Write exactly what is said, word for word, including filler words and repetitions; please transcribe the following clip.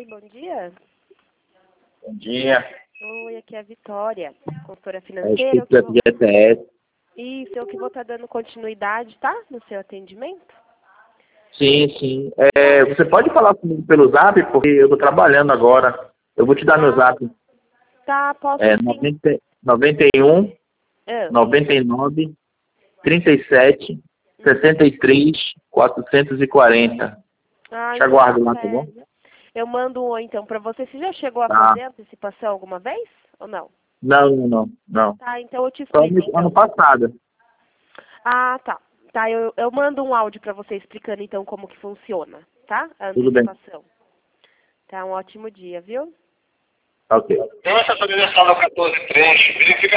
Oi, bom dia. Bom dia. Oi, aqui é a Vitória, consultora É financeira. Eu o que vou... G T S. Isso, eu que vou estar dando continuidade, tá? No seu atendimento. Sim, sim. É, você pode falar comigo pelo Zap, porque eu estou trabalhando agora. Eu vou te dar meu Zap. Tá, posso É sim. noventa, noventa e um, Ah, noventa e nove, trinta e sete, sessenta e três, quatrocentos e quarenta. ah, Te então tá aguardo lá, tá bom? certo. Eu mando um oi, então, para você. Você já chegou a Tá. fazer antecipação alguma vez ou não? Não, não, não. não. Tá, então eu te Só explico, no ano então. passado. Ah, tá. Tá, eu, eu mando um áudio para você explicando, então, como que funciona, tá? A Tudo bem. antecipação. Tá, um ótimo dia, viu? Ok. Nossa, essa universal quatorze três, verifica